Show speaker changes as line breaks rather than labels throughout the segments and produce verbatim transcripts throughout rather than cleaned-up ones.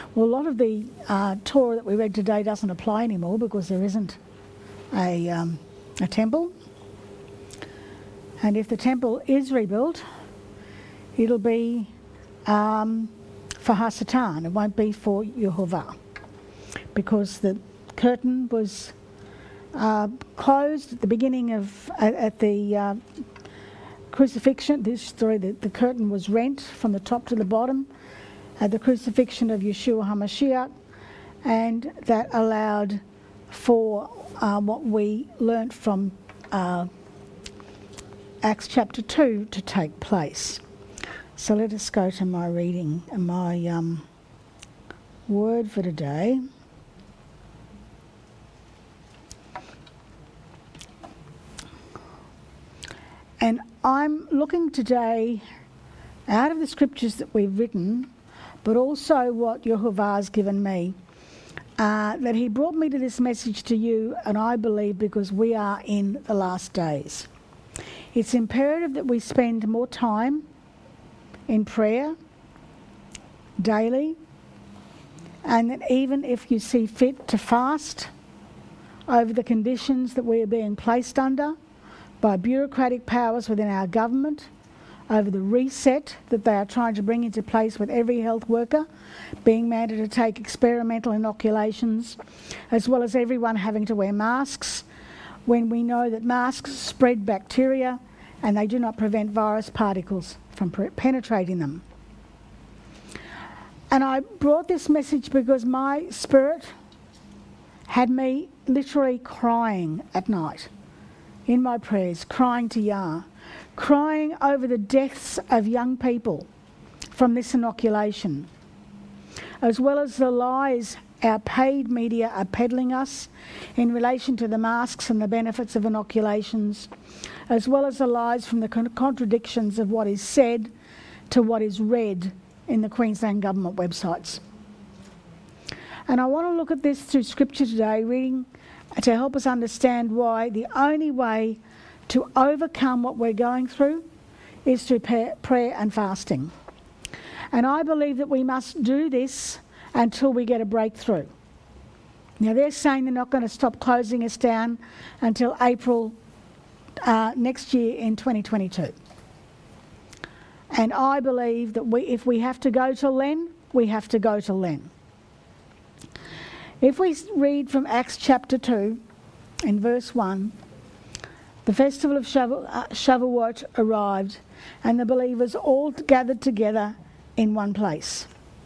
Well, a lot of the uh, Torah that we read today doesn't apply anymore because there isn't a, um, a temple. And if the temple is rebuilt, it'll be um, for Hasatan. It won't be for Yehovah, because the curtain was uh, closed at the beginning of at, at the uh, crucifixion. This story, the, the curtain was rent from the top to the bottom at the crucifixion of Yeshua HaMashiach, and that allowed for uh, what we learnt from uh, Acts chapter two to take place. So let us go to my reading, my um, word for today. And I'm looking today out of the scriptures that we've written, but also what Yehovah has given me, uh, that he brought me to this message to you, and I believe because we are in the last days. It's imperative that we spend more time in prayer daily, and that even if you see fit to fast over the conditions that we are being placed under by bureaucratic powers within our government, over the reset that they are trying to bring into place with every health worker being mandated to take experimental inoculations, as well as everyone having to wear masks, when we know that masks spread bacteria and they do not prevent virus particles from penetrating them. And I brought this message because my spirit had me literally crying at night in my prayers, crying to Yah, crying over the deaths of young people from this inoculation, as well as the lies our paid media are peddling us in relation to the masks and the benefits of inoculations, as well as the lies from the con- contradictions of what is said to what is read in the Queensland Government websites. And I want to look at this through scripture today, reading to help us understand why the only way to overcome what we're going through is through prayer and fasting. And I believe that we must do this until we get a breakthrough. Now, they're saying they're not going to stop closing us down until April uh, next year in twenty twenty-two. And I believe that we, if we have to go to Len, we have to go to Len. If we read from Acts chapter two, in verse one, the festival of Shavuot arrived, and the believers all gathered together in one place.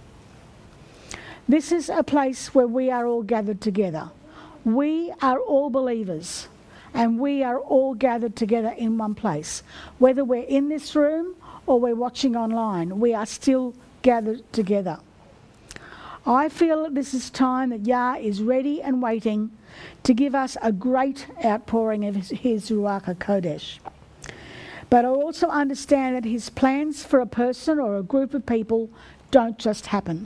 This is a place where we are all gathered together. We are all believers, and we are all gathered together in one place. Whether we're in this room or we're watching online, we are still gathered together. I feel that this is time that Yah is ready and waiting to give us a great outpouring of his, his Ruach HaKodesh. But I also understand that his plans for a person or a group of people don't just happen.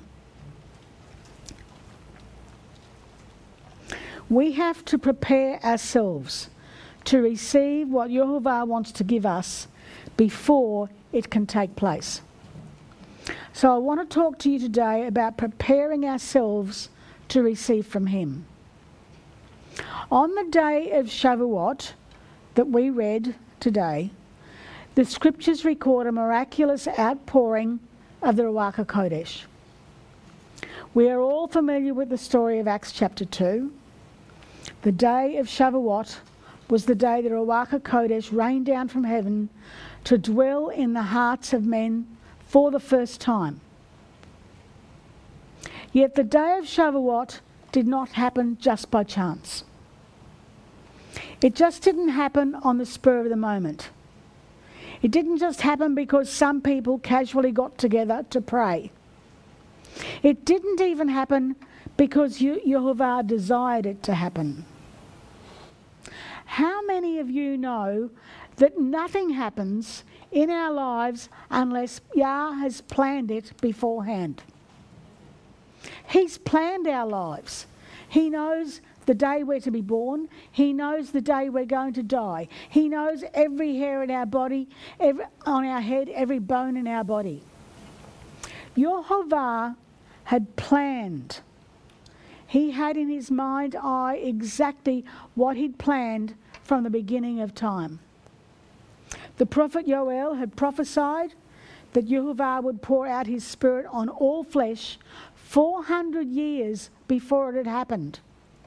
We have to prepare ourselves to receive what Yehovah wants to give us before it can take place. So I want to talk to you today about preparing ourselves to receive from him. On the day of Shavuot that we read today, the scriptures record a miraculous outpouring of the Ruach HaKodesh. We are all familiar with the story of Acts chapter two. The day of Shavuot was the day that Ruach HaKodesh rained down from heaven to dwell in the hearts of men for the first time. Yet the day of Shavuot did not happen just by chance. It just didn't happen on the spur of the moment. It didn't just happen because some people casually got together to pray. It didn't even happen because Yehovah desired it to happen. How many of you know that nothing happens in our lives unless Yah has planned it beforehand? He's planned our lives. He knows the day we're to be born. He knows the day we're going to die. He knows every hair in our body, every, on our head, every bone in our body. Yehovah had planned. He had in his mind eye exactly what he'd planned from the beginning of time. The prophet Joel had prophesied that Yehovah would pour out his spirit on all flesh four hundred years before it had happened.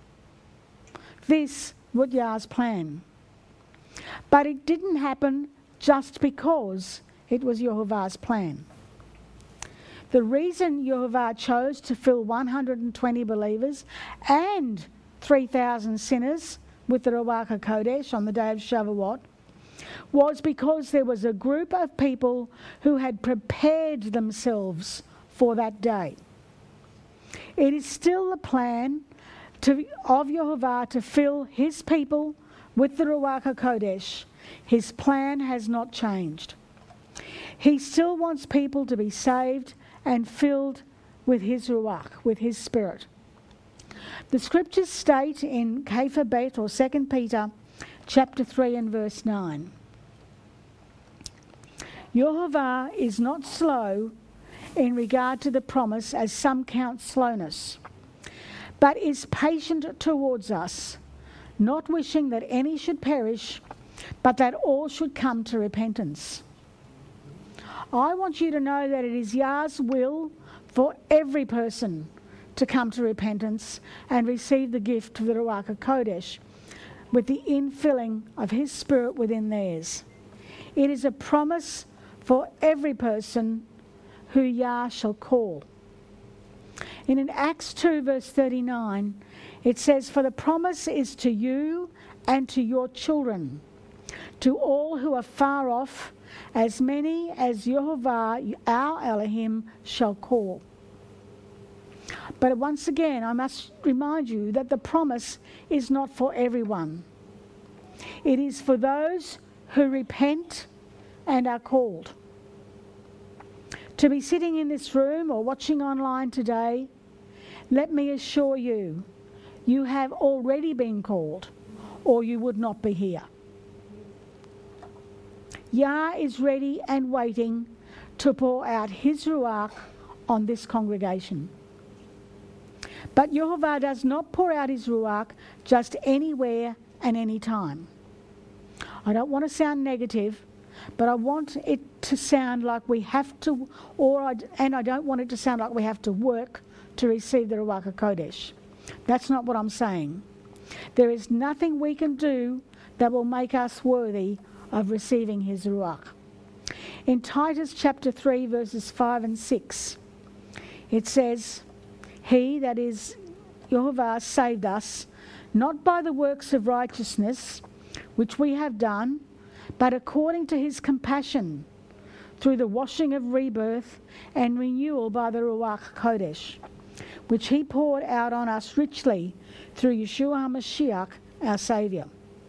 This was Yah's plan. But it didn't happen just because it was Yehovah's plan. The reason Yehovah chose to fill one hundred twenty believers and three thousand sinners with the Ruach HaKodesh on the day of Shavuot was because there was a group of people who had prepared themselves for that day. It is still the plan to, of Yehovah to fill his people with the Ruach HaKodesh. His plan has not changed. He still wants people to be saved and filled with his Ruach, with his Spirit. The scriptures state in Kepha Bet, or Second Peter, chapter three and verse nine, Yehovah is not slow in regard to the promise, as some count slowness, but is patient towards us, not wishing that any should perish, but that all should come to repentance. I want you to know that it is Yah's will for every person to come to repentance and receive the gift of the Ruach HaKodesh with the infilling of his Spirit within theirs. It is a promise for every person who Yah shall call. And in Acts two verse thirty-nine, it says, "For the promise is to you and to your children, to all who are far off, as many as Yehovah our Elohim shall call." But once again, I must remind you that the promise is not for everyone. It is for those who repent and are called. To be sitting in this room or watching online today, let me assure you, you have already been called, or you would not be here. Yah is ready and waiting to pour out his Ruach on this congregation. But Yehovah does not pour out his Ruach just anywhere and any time. I don't want to sound negative, but I want it to sound like we have to, or I, and I don't want it to sound like we have to work to receive the Ruach HaKodesh. That's not what I'm saying. There is nothing we can do that will make us worthy of receiving his Ruach. In Titus chapter three verses five and six, it says, "He, that is Yehovah, saved us, not by the works of righteousness which we have done, but according to his compassion, through the washing of rebirth and renewal by the Ruach HaKodesh, which he poured out on us richly through Yeshua HaMashiach, our Saviour."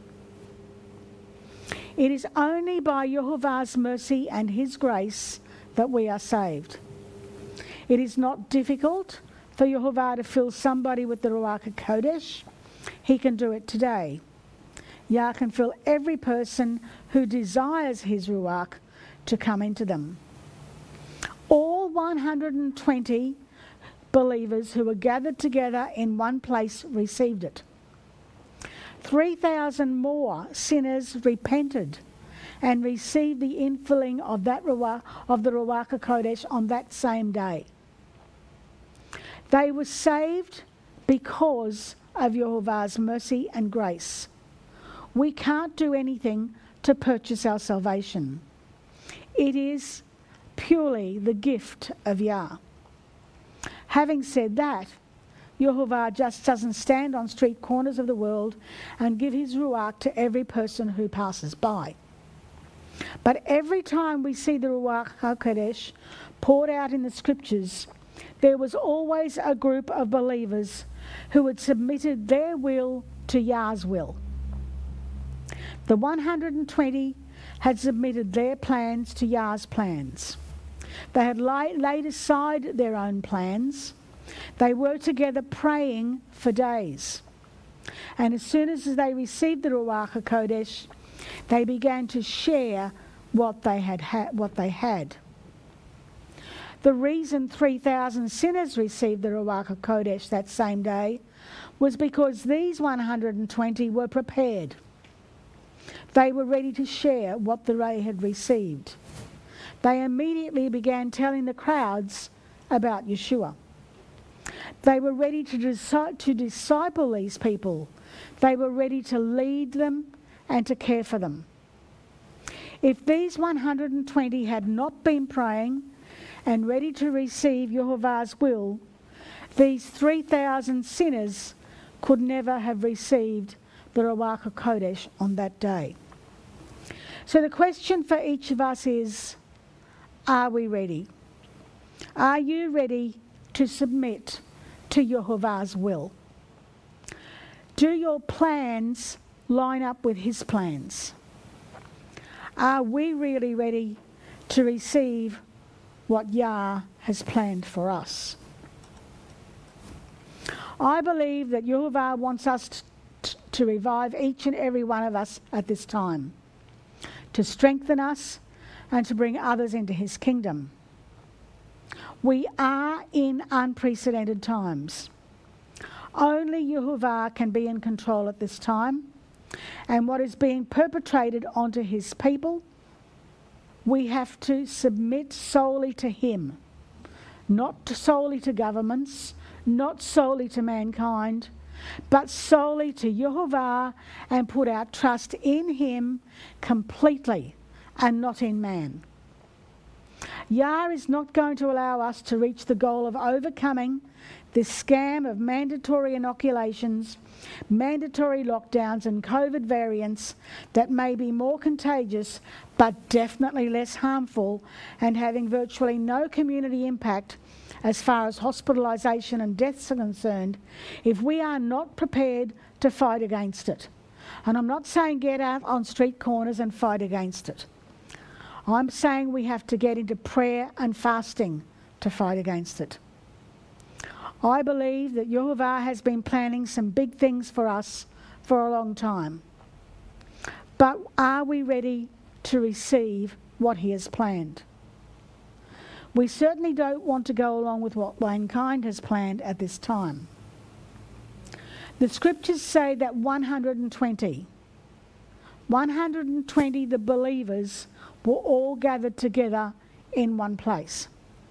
It is only by Yehovah's mercy and his grace that we are saved. It is not difficult for Yehovah to fill somebody with the Ruach HaKodesh. He can do it today. Yah can fill every person who desires his Ruach to come into them. All one hundred twenty believers who were gathered together in one place received it. three thousand more sinners repented and received the infilling of that Ruach, of the Ruach HaKodesh on that same day. They were saved because of Yehovah's mercy and grace. We can't do anything to purchase our salvation. It is purely the gift of Yah. Having said that, Yehovah just doesn't stand on street corners of the world and give his Ruach to every person who passes by. But every time we see the Ruach HaKodesh poured out in the scriptures, there was always a group of believers who had submitted their will to Yah's will. The one hundred twenty had submitted their plans to Yah's plans. They had lay, laid aside their own plans. They were together praying for days. And as soon as they received the Ruach HaKodesh, they began to share what they had, ha- what they had. The reason three thousand sinners received the Ruach HaKodesh that same day was because these one hundred twenty were prepared. They were ready to share what they had received. They immediately began telling the crowds about Yeshua. They were ready to, disi- to disciple these people. They were ready to lead them and to care for them. If these one hundred twenty had not been praying and ready to receive Yehovah's will, these three thousand sinners could never have received the Ruach HaKodesh on that day. So the question for each of us is, are we ready? Are you ready to submit to Yehovah's will? Do your plans line up with his plans? Are we really ready to receive what Yah has planned for us? I believe that Yehovah wants us to, t- to revive each and every one of us at this time, to strengthen us and to bring others into his kingdom. We are in unprecedented times. Only Yehovah can be in control at this time, and what is being perpetrated onto his people, we have to submit solely to him, not solely to governments, not solely to mankind, but solely to Yehovah, and put our trust in him completely and not in man. Yah is not going to allow us to reach the goal of overcoming this scam of mandatory inoculations, mandatory lockdowns and COVID variants that may be more contagious but definitely less harmful and having virtually no community impact as far as hospitalisation and deaths are concerned, if we are not prepared to fight against it. And I'm not saying get out on street corners and fight against it. I'm saying we have to get into prayer and fasting to fight against it. I believe that Yehovah has been planning some big things for us for a long time. But are we ready to receive what he has planned? We certainly don't want to go along with what mankind has planned at this time. The scriptures say that one hundred twenty, one hundred twenty the believers were all gathered together in one place.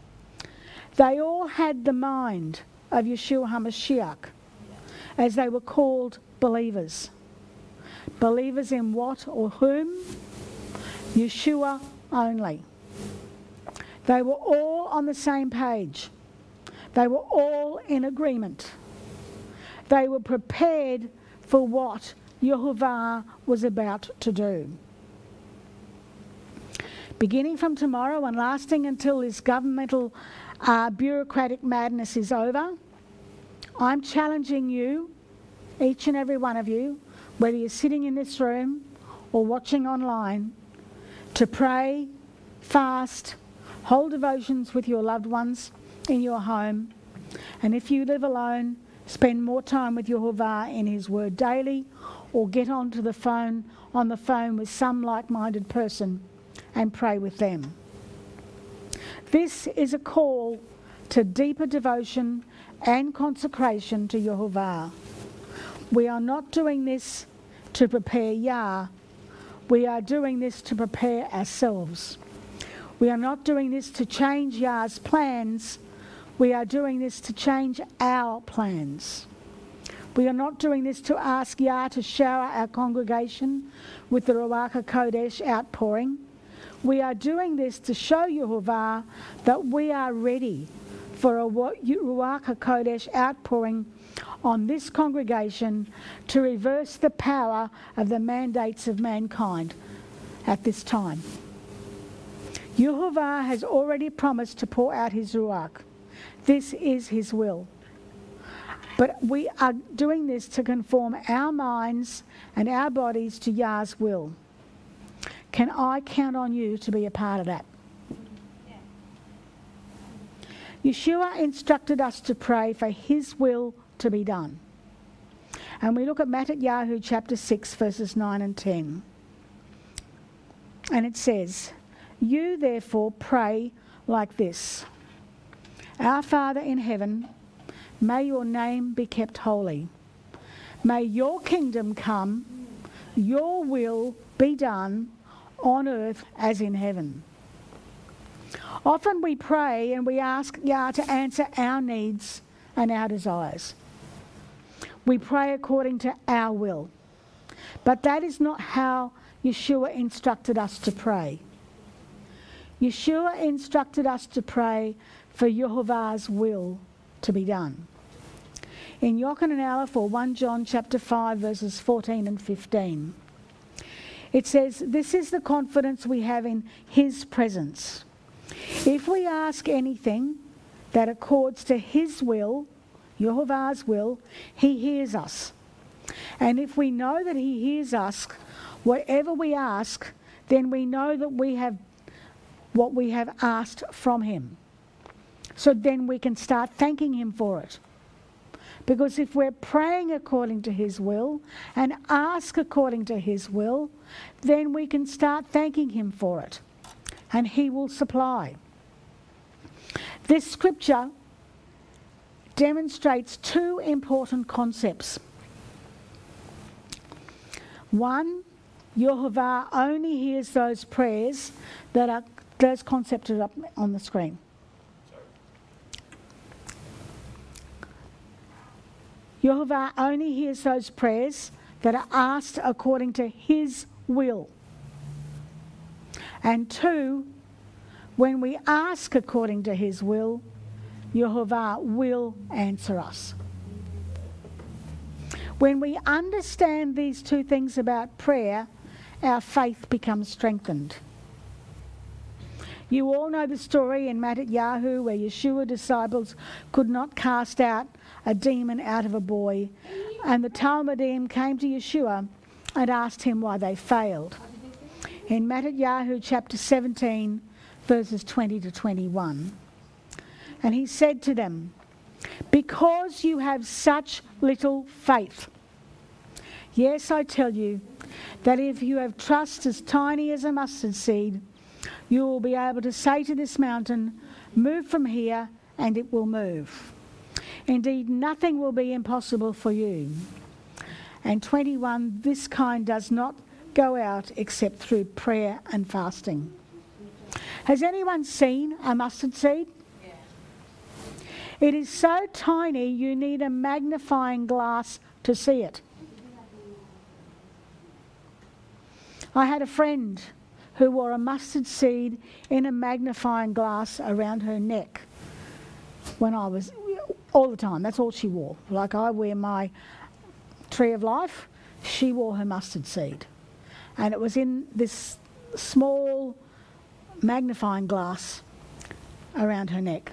They all had the mind of Yeshua HaMashiach, as they were called believers. Believers in what or whom? Yeshua only. They were all on the same page. They were all in agreement. They were prepared for what Yehovah was about to do. Beginning from tomorrow and lasting until this governmental uh, bureaucratic madness is over, I'm challenging you, each and every one of you, whether you're sitting in this room or watching online, to pray, fast, hold devotions with your loved ones in your home, and if you live alone, spend more time with Yehovah in his word daily, or get onto the phone, on the phone with some like-minded person and pray with them. This is a call to deeper devotion and consecration to Yehovah. We are not doing this to prepare Yah. We are doing this to prepare ourselves. We are not doing this to change Yah's plans. We are doing this to change our plans. We are not doing this to ask Yah to shower our congregation with the Ruach HaKodesh outpouring. We are doing this to show Yehovah that we are ready for a Ruach HaKodesh outpouring on this congregation to reverse the power of the mandates of mankind at this time. Yehovah has already promised to pour out his Ruach. This is his will. But we are doing this to conform our minds and our bodies to Yah's will. Can I count on you to be a part of that? Yeah. Yeshua instructed us to pray for his will to be done. And we look at Matthew chapter six, verses nine and ten. And it says, "You therefore pray like this. Our Father in heaven, may your name be kept holy. May your kingdom come, your will be done on earth as in heaven. Often we pray and we ask Yah to answer our needs and our desires. We pray according to our will. But that is not how Yeshua instructed us to pray. Yeshua instructed us to pray for Yehovah's will to be done. In Yochanan Aleph, or First John chapter five, verses fourteen and fifteen, it says, "This is the confidence we have in his presence. If we ask anything that accords to his will, Yehovah's will, he hears us. And if we know that he hears us, whatever we ask, then we know that we have what we have asked from him. So then we can start thanking him for it. Because if we're praying according to his will and ask according to his will, then we can start thanking him for it. And he will supply." This scripture demonstrates two important concepts. One, Yehovah only hears those prayers that are, those concepts are up on the screen. Yehovah only hears those prayers that are asked according to his will. And two, when we ask according to his will, Yehovah will answer us. When we understand these two things about prayer, our faith becomes strengthened. You all know the story in Mattatyahu where Yeshua disciples could not cast out a demon out of a boy, and the Talmudim came to Yeshua and asked him why they failed. In Mattatyahu chapter seventeen, verses twenty to twenty-one. And he said to them, "Because you have such little faith. Yes, I tell you that if you have trust as tiny as a mustard seed, you will be able to say to this mountain, 'Move from here,' and it will move. Indeed, nothing will be impossible for you." And twenty-one, "This kind does not go out except through prayer and fasting." Has anyone seen a mustard seed? Yeah. It is so tiny you need a magnifying glass to see it. I had a friend who wore a mustard seed in a magnifying glass around her neck when I was, all the time, that's all she wore. Like I wear my tree of life, she wore her mustard seed. And it was in this small magnifying glass around her neck.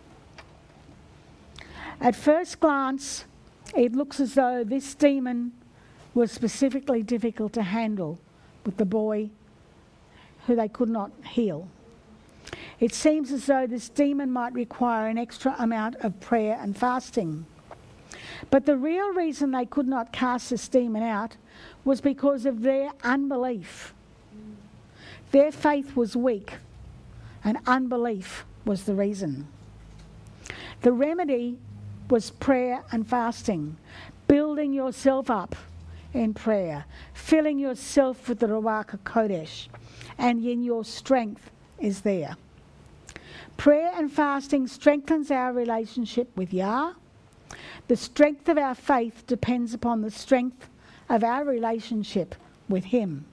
At first glance, it looks as though this demon was specifically difficult to handle with the boy who they could not heal. It seems as though this demon might require an extra amount of prayer and fasting. But the real reason they could not cast this demon out was because of their unbelief. Their faith was weak, and unbelief was the reason. The remedy was prayer and fasting, building yourself up in prayer, filling yourself with the Ruach HaKodesh, and in your strength is there. Prayer and fasting strengthens our relationship with Yah. The strength of our faith depends upon the strength of our relationship with him.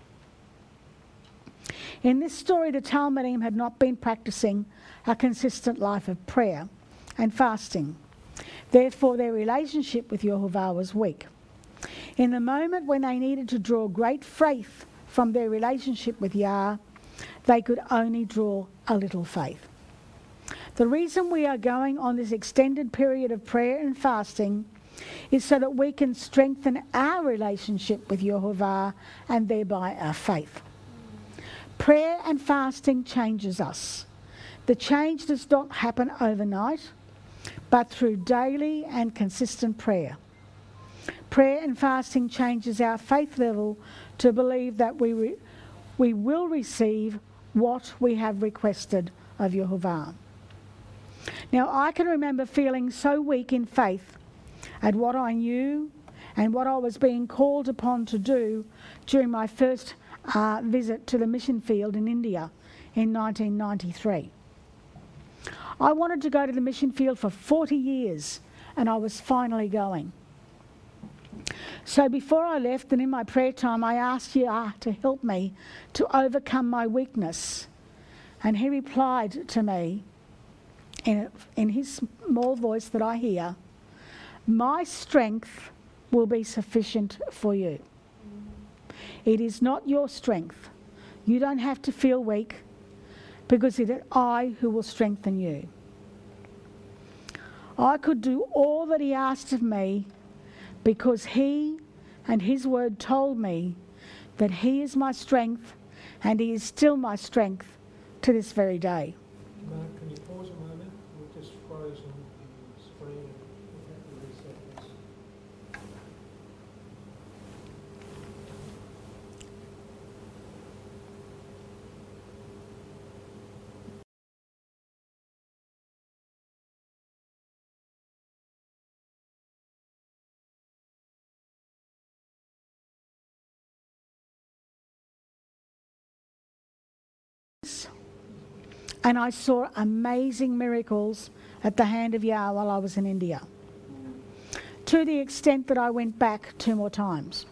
In this story, the Talmudim had not been practicing a consistent life of prayer and fasting. Therefore, their relationship with Yehovah was weak. In the moment when they needed to draw great faith from their relationship with Yah, they could only draw a little faith. The reason we are going on this extended period of prayer and fasting is so that we can strengthen our relationship with Yehovah and thereby our faith. Prayer and fasting changes us. The change does not happen overnight, but through daily and consistent prayer. Prayer and fasting changes our faith level to believe that we re- we will receive what we have requested of Yehovah. Now, I can remember feeling so weak in faith at what I knew and what I was being called upon to do during my first uh, visit to the mission field in India in nineteen ninety-three. I wanted to go to the mission field for forty years, and I was finally going. So before I left, and in my prayer time, I asked Yah to help me to overcome my weakness. And he replied to me in, in his small voice that I hear, "My strength will be sufficient for you." It is not your strength. You don't have to feel weak, because it is I who will strengthen you. I could do all that he asked of me because he and his word told me that he is my strength, and he is still my strength to this very day.
Mark, can you pause a moment? We've just frozen the screen. We'll have to reset this.
And I saw amazing miracles at the hand of Yah while I was in India, to the extent that I went back two more times.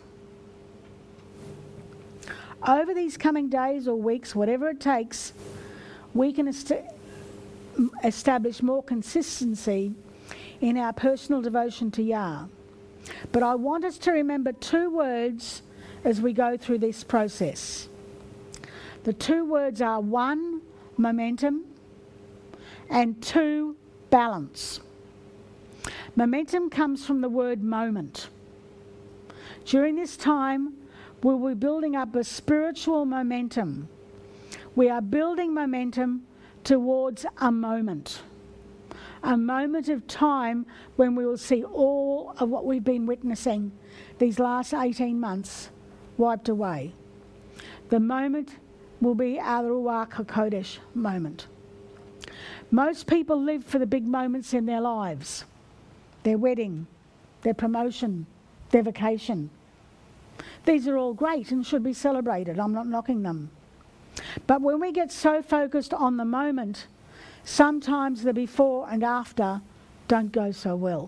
Over these coming days or weeks, whatever it takes, we can est- establish more consistency in our personal devotion to Yah. But I want us to remember two words as we go through this process. The two words are, one, momentum, and two, balance. Momentum comes from the word moment. During this time, we will be building up a spiritual momentum. We are building momentum towards a moment. A moment of time when we will see all of what we've been witnessing these last eighteen months wiped away. The moment will be our Ruach HaKodesh moment. Most people live for the big moments in their lives. Their wedding, their promotion, their vacation. These are all great and should be celebrated. I'm not knocking them. But when we get so focused on the moment, sometimes the before and after don't go so well.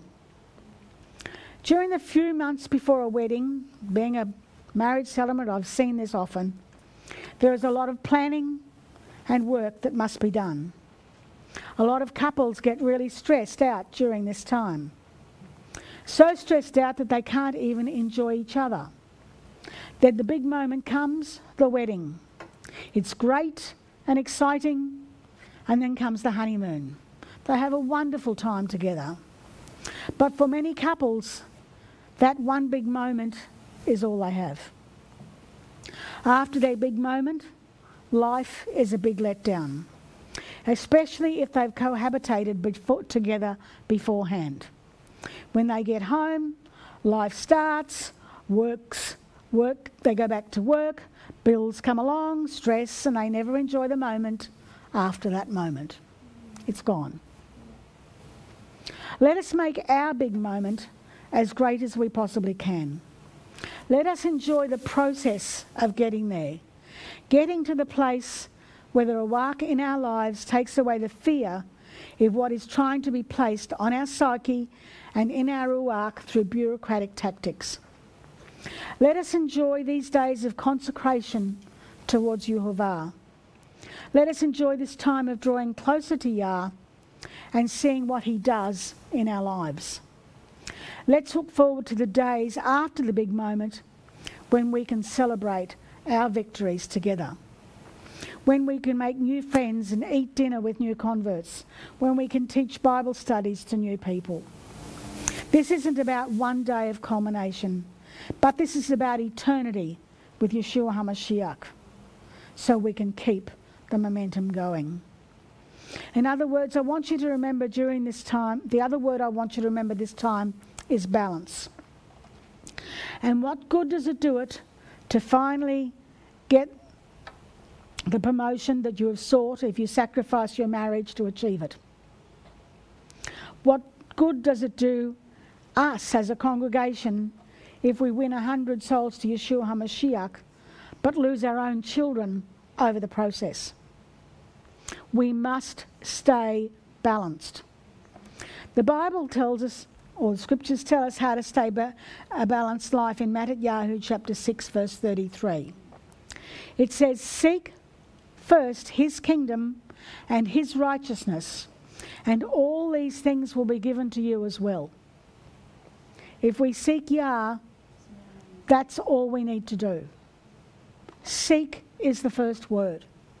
During the few months before a wedding, being a marriage celebrant, I've seen this often. There is a lot of planning and work that must be done. A lot of couples get really stressed out during this time. So stressed out that they can't even enjoy each other. Then the big moment comes, the wedding. It's great and exciting, and then comes the honeymoon. They have a wonderful time together. But for many couples, that one big moment is all they have. After their big moment, life is a big letdown, especially if they've cohabitated before, together beforehand. When they get home, life starts, works, work, they go back to work, bills come along, stress, and they never enjoy the moment after that moment. It's gone. Let us make our big moment as great as we possibly can. Let us enjoy the process of getting there, getting to the place where the Ruach in our lives takes away the fear of what is trying to be placed on our psyche and in our Ruach through bureaucratic tactics. Let us enjoy these days of consecration towards Yehovah. Let us enjoy this time of drawing closer to Yah and seeing what he does in our lives. Let's look forward to the days after the big moment when we can celebrate our victories together. When we can make new friends and eat dinner with new converts. When we can teach Bible studies to new people. This isn't about one day of culmination, but this is about eternity with Yeshua HaMashiach, so we can keep the momentum going. In other words, I want you to remember during this time, the other word I want you to remember this time is balance. And what good does it do it to finally get the promotion that you have sought if you sacrifice your marriage to achieve it? What good does it do us as a congregation if we win a hundred souls to Yeshua HaMashiach but lose our own children over the process? We must stay balanced. The Bible tells us, or the scriptures tell us, how to stay ba- a balanced life in Matthew chapter six verse thirty-three. It says, "Seek first his kingdom and his righteousness, and all these things will be given to you as well." If we seek Yah, that's all we need to do. Seek is the first word.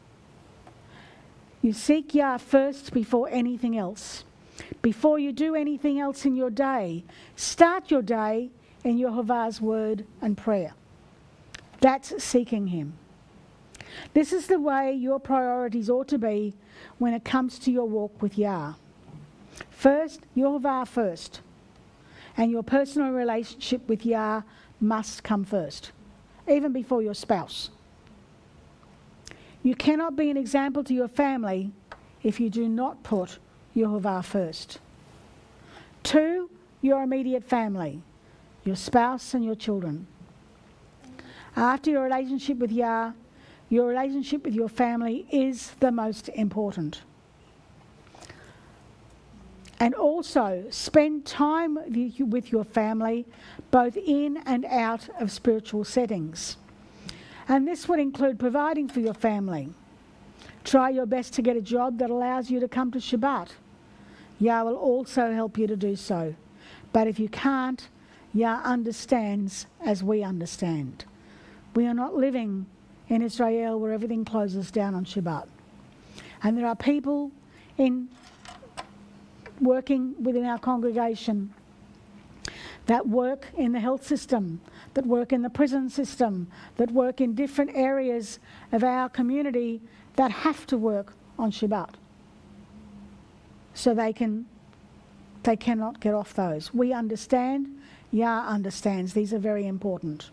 You seek Yah first before anything else. Before you do anything else in your day, start your day in Yehovah's word and prayer. That's seeking him. This is the way your priorities ought to be when it comes to your walk with Yah. First, Yehovah first. And your personal relationship with Yah must come first, even before your spouse. You cannot be an example to your family if you do not put Yehovah first. Two, your immediate family, your spouse and your children. After your relationship with Yah, your relationship with your family is the most important. And also, spend time with your family, both in and out of spiritual settings. And this would include providing for your family. Try your best to get a job that allows you to come to Shabbat. Yah will also help you to do so. But if you can't, Yah understands as we understand. We are not living in Israel where everything closes down on Shabbat. And there are people in working within our congregation that work in the health system, that work in the prison system, that work in different areas of our community that have to work on Shabbat. So they can, they cannot get off those. We understand, Yah understands. These are very important.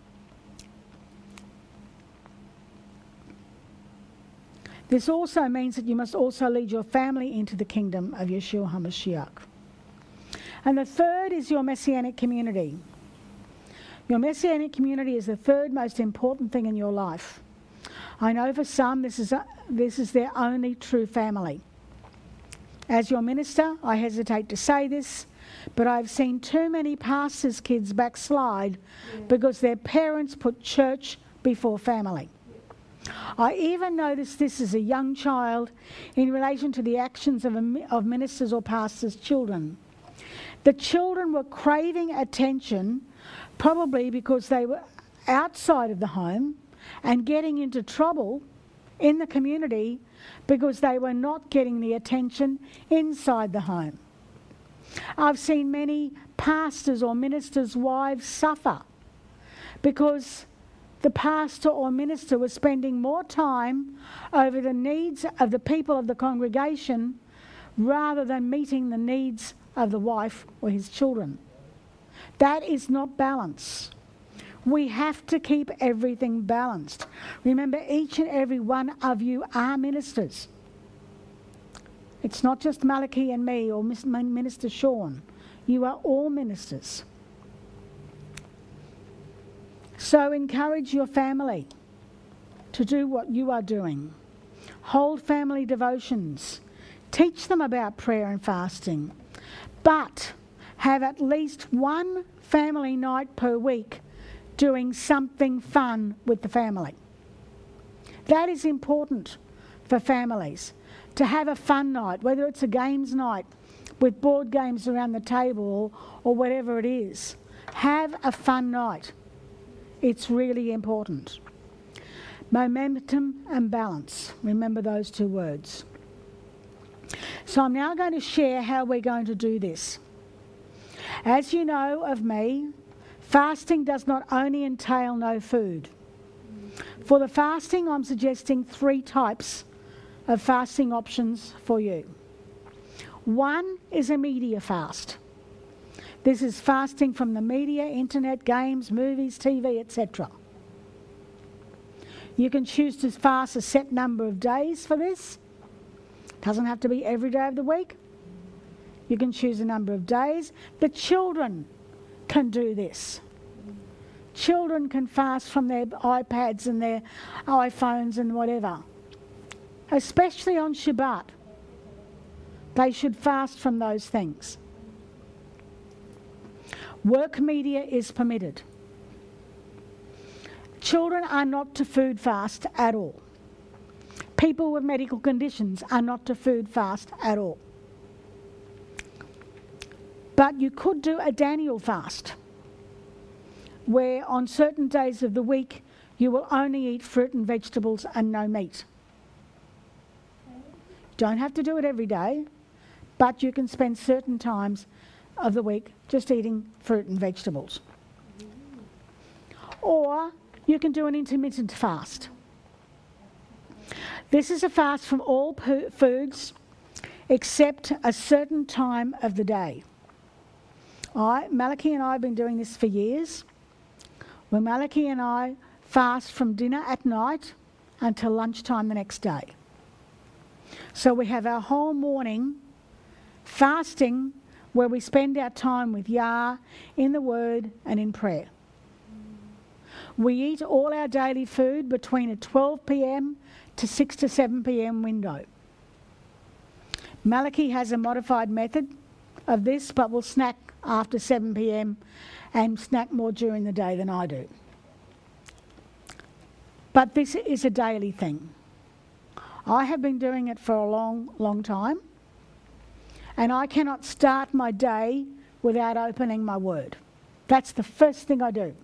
This also means that you must also lead your family into the kingdom of Yeshua HaMashiach. And the third is your messianic community. Your messianic community is the third most important thing in your life. I know for some this is, a, this is their only true family. As your minister, I hesitate to say this, but I've seen too many pastors' kids backslide yeah. because their parents put church before family. I even noticed this as a young child in relation to the actions of, a, of ministers or pastors' children. The children were craving attention, probably because they were outside of the home and getting into trouble in the community because they were not getting the attention inside the home. I've seen many pastors or ministers' wives suffer because the pastor or minister was spending more time over the needs of the people of the congregation rather than meeting the needs of the wife or his children. That is not balance. We have to keep everything balanced. Remember, each and every one of you are ministers. It's not just Malachi and me or Minister Sean. You are all ministers. So encourage your family to do what you are doing. Hold family devotions. Teach them about prayer and fasting. But have at least one family night per week doing something fun with the family. That is important for families, to have a fun night, whether it's a games night with board games around the table or whatever it is. Have a fun night. It's really important. Momentum and balance. Remember those two words. So I'm now going to share how we're going to do this. As you know of me, fasting does not only entail no food. For the fasting, I'm suggesting three types of fasting options for you. One is a media fast. This is fasting from the media, internet, games, movies, T V, et cetera. You can choose to fast a set number of days for this. Doesn't have to be every day of the week. You can choose a number of days. The children can do this. Children can fast from their iPads and their iPhones and whatever. Especially on Shabbat. They should fast from those things. Work media is permitted. Children are not to food fast at all. People with medical conditions are not to food fast at all. But you could do a Daniel fast, where on certain days of the week you will only eat fruit and vegetables and no meat. Don't have to do it every day, but you can spend certain times of the week just eating fruit and vegetables. Or you can do an intermittent fast. This is a fast from all po- foods except a certain time of the day. I, Malachi and I have been doing this for years. Where Malachi and I fast from dinner at night until lunchtime the next day. So we have our whole morning fasting where we spend our time with Yah, in the Word and in prayer. We eat all our daily food between a twelve p.m. to six to seven p.m. window. Malachi has a modified method of this, but will snack after seven p.m. and snack more during the day than I do. But this is a daily thing. I have been doing it for a long, long time, and I cannot start my day without opening my Word. That's the first thing I do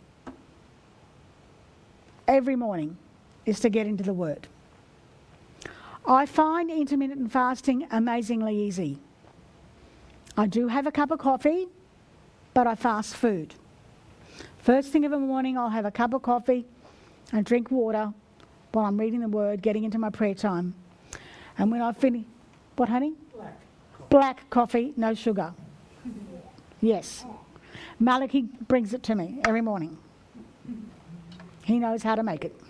every morning, is to get into the Word. I find intermittent fasting amazingly easy. I do have a cup of coffee, but I fast food. First thing of the morning, I'll have a cup of coffee and drink water while I'm reading the Word, getting into my prayer time. And when I finish, what, honey?
Black.
Black coffee, no sugar. Yes. Malachi brings it to me every morning. He knows how to make it.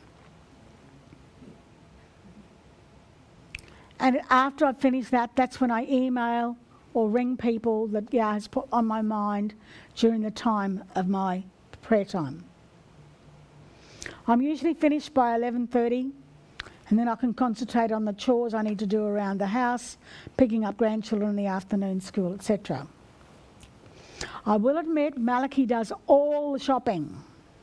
And after I finish that, that's when I email or ring people that Yah has put on my mind during the time of my prayer time. I'm usually finished by eleven thirty, and then I can concentrate on the chores I need to do around the house, picking up grandchildren in the afternoon school, et cetera. I will admit Malachi does all the shopping.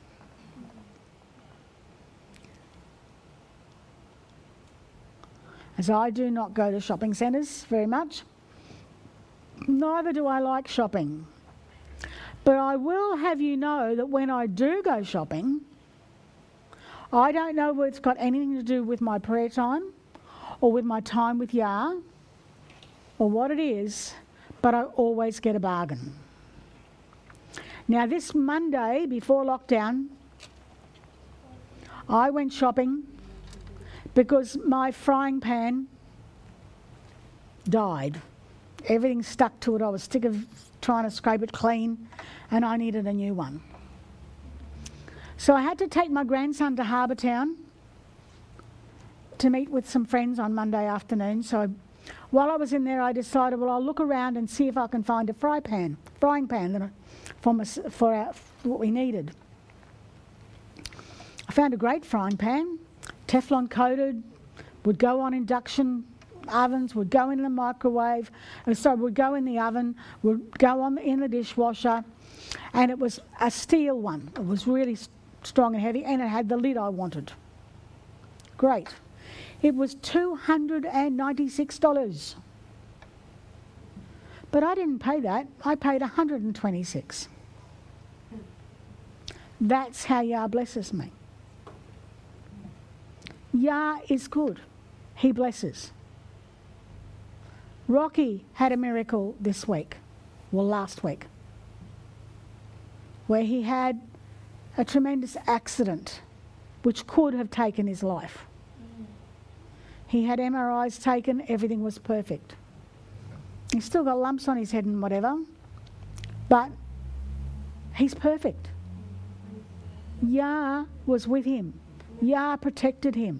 As I do not go to shopping centres very much. Neither do I like shopping. But I will have you know that when I do go shopping, I don't know whether it's got anything to do with my prayer time or with my time with Yah or what it is, but I always get a bargain. Now this Monday before lockdown, I went shopping because my frying pan died. Everything stuck to it. I was sick of trying to scrape it clean and I needed a new one. So I had to take my grandson to Harbour Town to meet with some friends on Monday afternoon. So while I was in there, I decided, well, I'll look around and see if I can find a fry pan, frying pan that I, for, my, for, our, for what we needed. I found a great frying pan, Teflon coated, would go on induction ovens, would go in the microwave, and so would go in the oven, would go on the, in the dishwasher, and it was a steel one. It was really strong and heavy, and it had the lid I wanted. Great. It was two hundred ninety-six dollars. But I didn't pay that. I paid one hundred twenty-six dollars. That's how Yah blesses me. Yah is good. He blesses. Rocky had a miracle this week, well last week, where he had a tremendous accident which could have taken his life. He had M R Is taken, everything was perfect. He's still got lumps on his head and whatever, but he's perfect. Yah was with him. Yah protected him.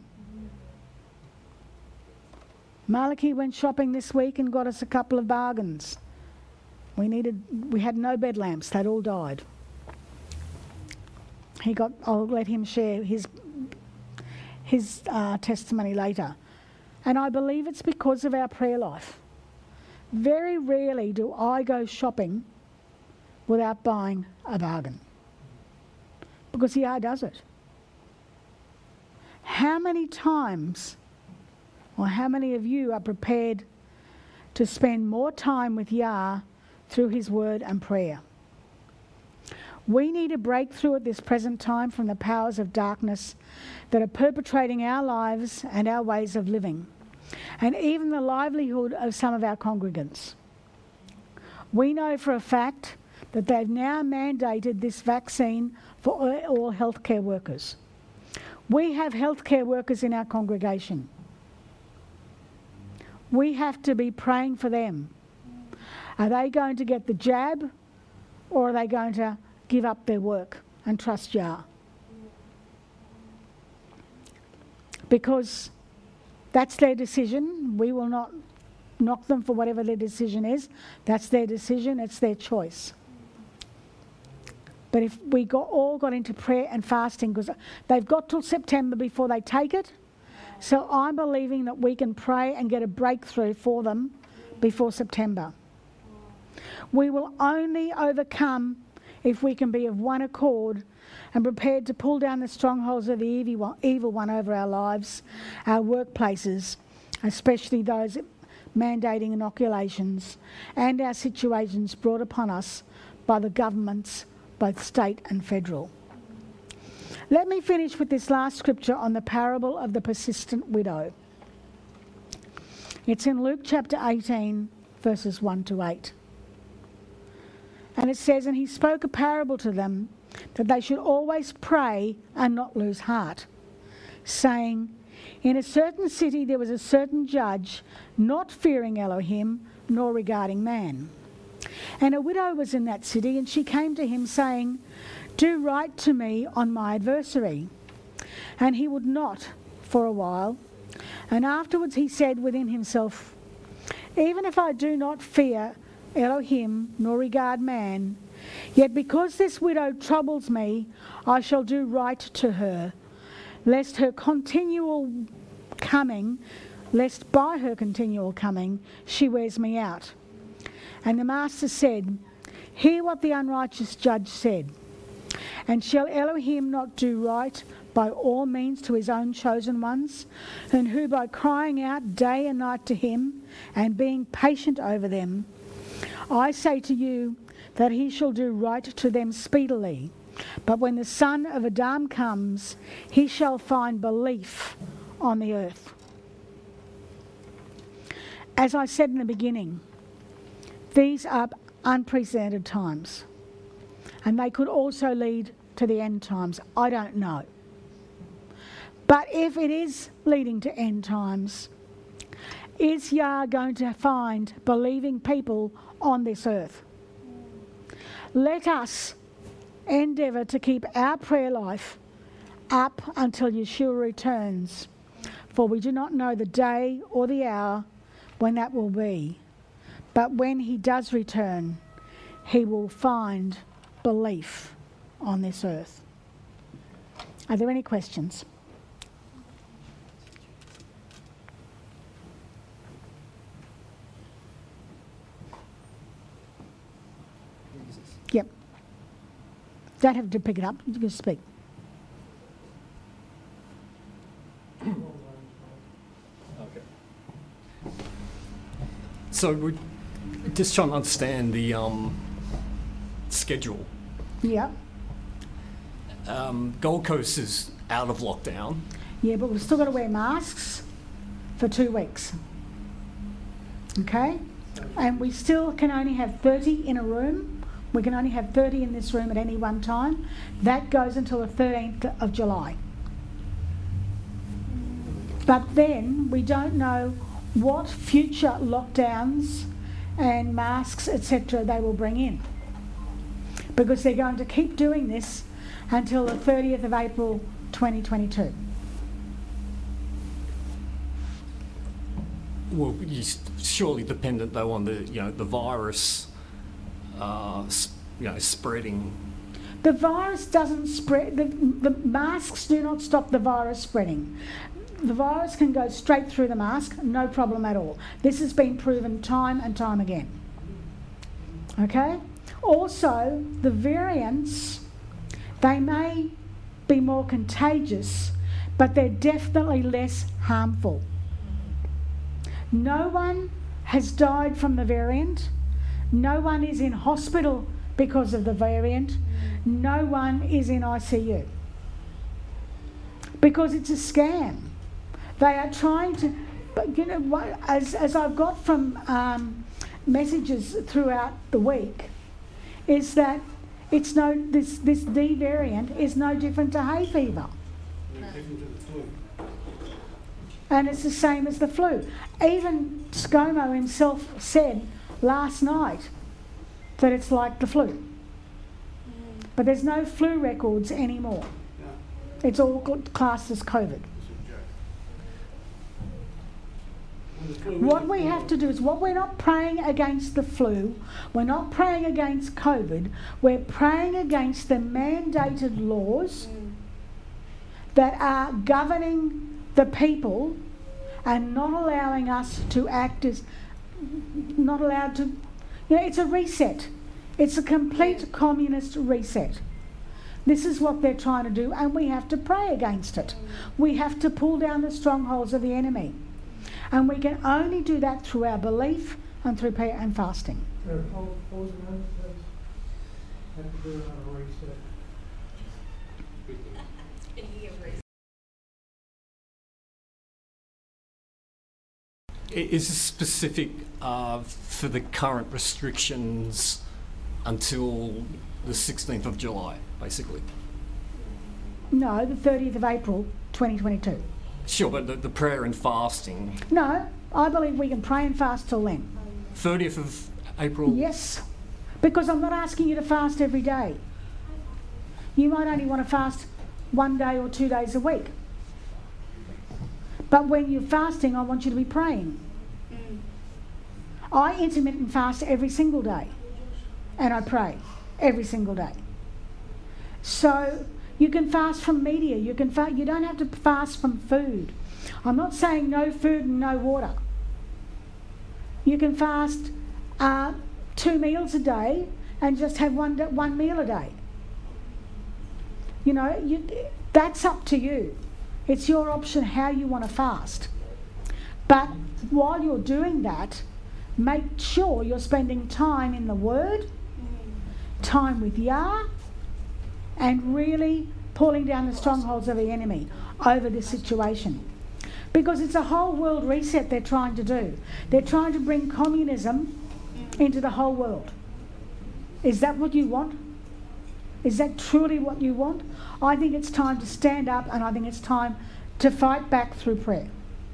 Malachi went shopping this week and got us a couple of bargains. We needed, we had no bed lamps, they'd all died. He got, I'll let him share his, his uh, testimony later. And I believe it's because of our prayer life. Very rarely do I go shopping without buying a bargain. Because Yah does it. How many times, or how many of you are prepared to spend more time with Yah through his word and prayer? We need a breakthrough at this present time from the powers of darkness that are perpetrating our lives and our ways of living, and even the livelihood of some of our congregants. We know for a fact that they've now mandated this vaccine for all healthcare workers. We have healthcare workers in our congregation. We have to be praying for them. Are they going to get the jab, or are they going to give up their work and trust Yah? Because that's their decision. We will not knock them for whatever their decision is. That's their decision. It's their choice. But if we got, all got into prayer and fasting, because they've got till September before they take it, so I'm believing that we can pray and get a breakthrough for them before September. We will only overcome if we can be of one accord and prepared to pull down the strongholds of the evil one over our lives, our workplaces, especially those mandating inoculations, and our situations brought upon us by the governments, both state and federal. Let me finish with this last scripture on the parable of the persistent widow. It's in Luke chapter eighteen, verses one to eight. And it says, "And he spoke a parable to them, that they should always pray and not lose heart, saying, In a certain city there was a certain judge, not fearing Elohim, nor regarding man. And a widow was in that city, and she came to him, saying, Do right to me on my adversary. And he would not for a while. And afterwards he said within himself, Even if I do not fear Elohim, nor regard man, yet because this widow troubles me, I shall do right to her, lest her continual coming, lest by her continual coming, she wears me out. And the master said, Hear what the unrighteous judge said. And shall Elohim not do right by all means to his own chosen ones, and who by crying out day and night to him, and being patient over them, I say to you that he shall do right to them speedily. But when the Son of Adam comes, he shall find belief on the earth." As I said in the beginning, these are unprecedented times. And they could also lead to the end times. I don't know. But if it is leading to end times, is Yah going to find believing people on this earth? Let us endeavour to keep our prayer life up until Yeshua returns, for we do not know the day or the hour when that will be. But when he does return, he will find belief on this earth. Are there any questions? Yep. Don't have to pick it up. You can speak.
Okay. So we're just trying to understand the um, schedule.
Yeah.
Um, Gold Coast is out of lockdown.
Yeah, but we've still got to wear masks for two weeks. Okay? And we still can only have thirty in a room. We can only have thirty in this room at any one time. That goes until the thirteenth of July. But then we don't know what future lockdowns and masks, et cetera, they will bring in. Because they're going to keep doing this until the thirtieth of April twenty twenty-two.
Well, you're surely dependent though on the you know the virus uh, s- you know, spreading?
The virus doesn't spread, the, the masks do not stop the virus spreading. The virus can go straight through the mask, no problem at all. This has been proven time and time again. Okay? Also, the variants, they may be more contagious, but they're definitely less harmful. No one has died from the variant. No one is in hospital because of the variant. No one is in I C U. Because it's a scam. They are trying to, but you know, what, as, as I've got from um, messages throughout the week, is that it's no, this, this D variant is no different to hay fever. And it's the same as the flu. Even ScoMo himself said last night that it's like the flu. But there's no flu records anymore. It's all classed as COVID. What we have to do is, what we're not praying against the flu, we're not praying against COVID, we're praying against the mandated laws that are governing the people and not allowing us to act as, not allowed to, you know, it's a reset. It's a complete communist reset. This is what they're trying to do, and we have to pray against it. We have to pull down the strongholds of the enemy. And we can only do that through our belief and through prayer and fasting.
Uh, pause a moment, please. Have to do another reset.
I- Is this specific uh, for the current restrictions until the sixteenth of July, basically?
No, the thirtieth of April twenty twenty-two.
Sure, but the, the prayer and fasting,
No, I believe we can pray and fast till then.
thirtieth of April?
Yes, because I'm not asking you to fast every day. You might only want to fast one day or two days a week. But when you're fasting, I want you to be praying.
Mm.
I intermittent fast every single day, and I pray every single day. So you can fast from media. You can fa- You don't have to fast from food. I'm not saying no food and no water. You can fast uh, two meals a day and just have one one meal a day. You know, you, that's up to you. It's your option how you want to fast. But while you're doing that, make sure you're spending time in the Word, time with Yah, and really pulling down the strongholds of the enemy over this situation. Because it's a whole world reset they're trying to do. They're trying to bring communism into the whole world. Is that what you want? Is that truly what you want? I think it's time to stand up, and I think it's time to fight back through prayer.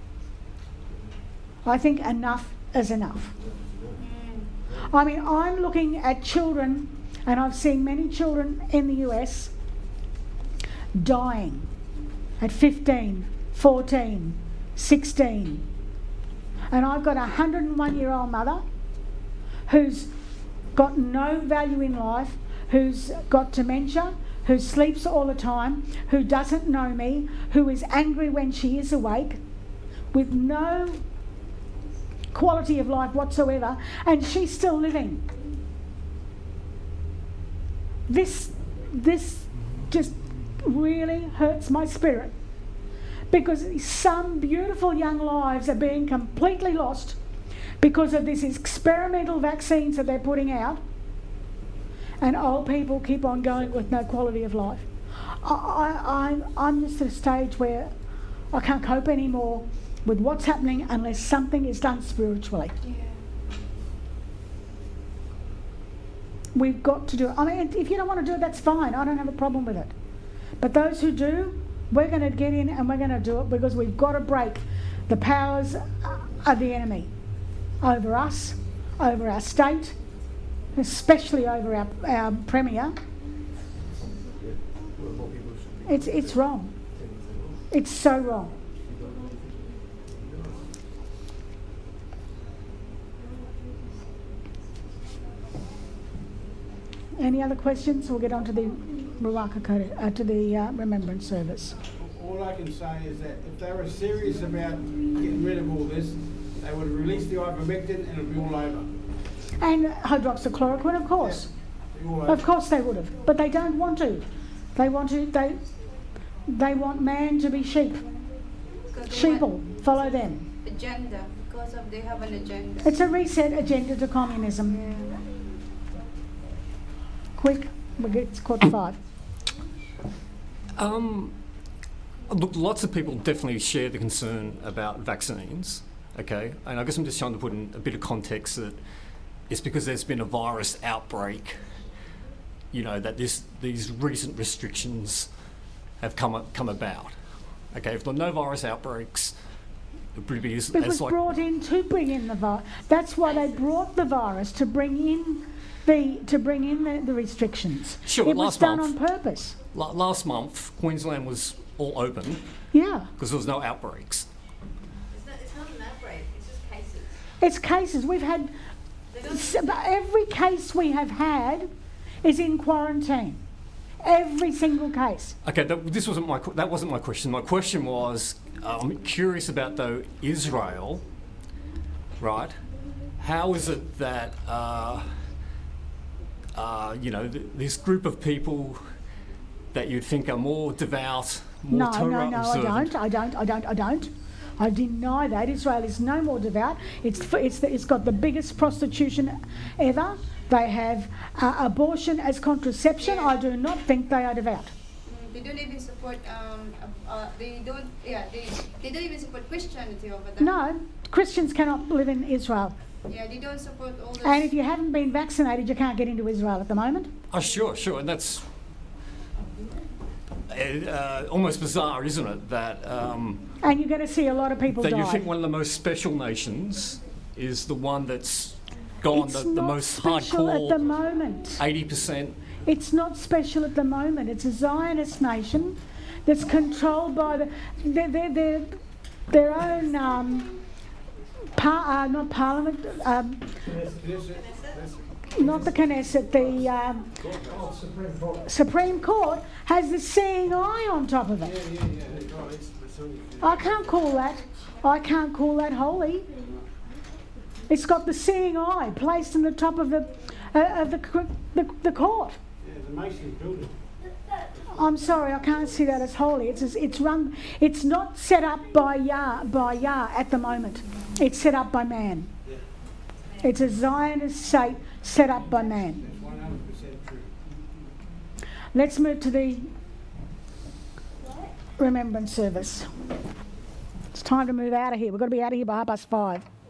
I think enough is enough. I mean, I'm looking at children, and I've seen many children in the U S dying at fifteen, fourteen, sixteen. And I've got a one hundred one year old mother who's got no value in life, who's got dementia, who sleeps all the time, who doesn't know me, who is angry when she is awake, with no quality of life whatsoever, and she's still living. This, this just really hurts my spirit, because some beautiful young lives are being completely lost because of these experimental vaccines that they're putting out, and old people keep on going with no quality of life. I, I, I'm, I'm just at a stage where I can't cope anymore with what's happening unless something is done spiritually.
Yeah.
We've got to do it. I mean, if you don't want to do it, that's fine. I don't have a problem with it. But those who do, we're going to get in and we're going to do it, because we've got to break the powers of the enemy over us, over our state, especially over our, our Premier. It's, it's wrong. It's so wrong. Any other questions? We'll get on to the Ruaka Kodesh, uh, to the uh, Remembrance Service.
All I can say is that if they were serious about getting rid of all this, they would release the ivermectin and it would be all over.
And hydroxychloroquine, of course.
Yeah, all over.
Of course they would have, but they don't want to. They want to. They they want man to be sheep. Sheeple, follow them.
Agenda, because of they have an agenda.
It's a reset agenda to communism.
Yeah.
Quick, we get it's quarter five.
Um, look, lots of people definitely share the concern about vaccines, okay? And I guess I'm just trying to put in a bit of context that it's because there's been a virus outbreak, you know, that this these recent restrictions have come come about. Okay, if there were no virus outbreaks, it would be as,
It
as
was
like...
brought in to bring in the virus. That's why they brought the virus, to bring in the to bring in the, the restrictions.
Sure,
it was
last
done
month-
on purpose.
La- last month, Queensland was all open
Yeah,
because there was no outbreaks.
It's not, it's not an outbreak, it's just cases.
it's cases. We've had
They don't
s- every case we have had is in quarantine. Every single case.
Okay, that, this wasn't my que- that wasn't my question. My question was, uh, I'm curious about though Israel, right? How is it that uh, uh, you know th- this group of people that you'd think are more devout, more
No,
Torah
no, no, I
observant?
don't. I don't. I don't. I don't. I deny that. Israel is no more devout. It's f- it's the, it's got the biggest prostitution ever. They have uh, abortion as contraception. I do not think they are devout.
Mm, They don't even support. Um, uh, uh, they don't. Yeah, they they don't even support Christianity over there.
No, Christians cannot live in Israel.
Yeah, they don't support all this.
And if you haven't been vaccinated, you can't get into Israel at the moment.
Oh, sure, sure, and that's uh, almost bizarre, isn't it? That um,
And you're going to see a lot of people
that
die.
you think one of the most special nations is the one that's gone
it's
the, the
not
most
special at the
hardcore,
moment.
eighty percent.
It's not special at the moment. It's a Zionist nation that's controlled by the their their their, their own um, par, uh, not parliament, um,
This- this- this-
not the Knesset. The um,
Oh, Supreme Court.
Supreme Court has the seeing eye on top of
Yeah,
it.
yeah, yeah. Oh, it's- it's only-
I can't call that. I can't call that holy. It's got the seeing eye placed in the top of the uh, of the, cr- the the court.
Yeah, the Masons built it.
I'm sorry, I can't see that as holy. It's as, it's run. It's not set up by Yah by Yah at the moment. It's set up by man. It's a Zionist state set up by man.
That's one hundred percent true.
Let's move to the remembrance service. It's time to move out of here. We've got to be out of here by half past five.